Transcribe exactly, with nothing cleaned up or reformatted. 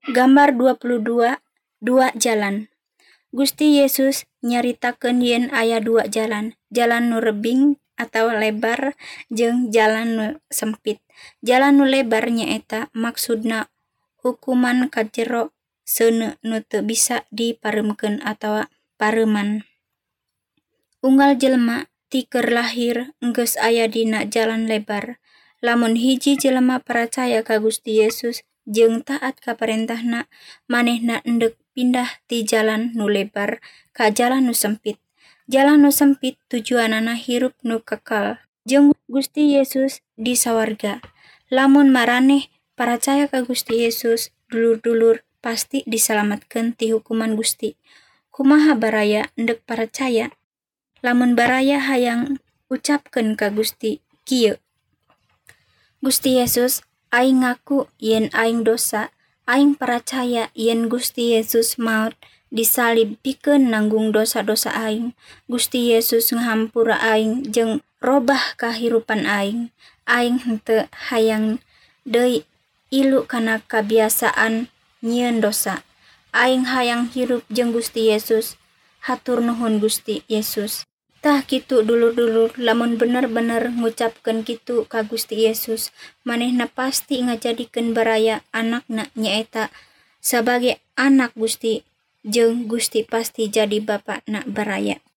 Gambar dua puluh dua, dua jalan. Gusti Yesus nyaritakeun yen aya dua jalan, jalan nu rebing atau lebar jeung jalan nu sempit. Jalan nu lebar nyaeta maksudna hukuman ka jero seuneu nu teu bisa dipareumkeun atawa pareuman. Unggal jelema ti keur lahir geus aya dina jalan lebar. Lamun hiji jelema paracaya ka Gusti Yesus jeung taat ka parentahna, manehna endek pindah ti jalan nu lebar ka jalan nu sempit. Jalan nu sempit tujuanana hirup nu kekal jeung Gusti Yesus di sawarga. Lamun maraneh paracaya ka Gusti Yesus, dulur-dulur pasti disalamatkeun ti hukuman Gusti. Kumaha baraya endek paracaya? Lamun baraya hayang ucapkeun ka Gusti kieu, Gusti Yesus, aing ngaku yen aing dosa. Aing paracaya yen Gusti Yesus maot disalib pikeun nanggung dosa-dosa aing. Gusti Yesus ngahampura aing jeung robah kahirupan aing. Aing henteu hayang deui ilu kana kabiasaan nyieun dosa. Aing hayang hirup jeung Gusti Yesus. Hatur nuhun Gusti Yesus. Tah kitu dulur-dulur, lamun bener-bener ngucapkeun kitu ka Gusti Yesus, manehna pasti ngajadikeun baraya anakna nyaeta sabagai anak Gusti jeung Gusti pasti jadi bapana baraya.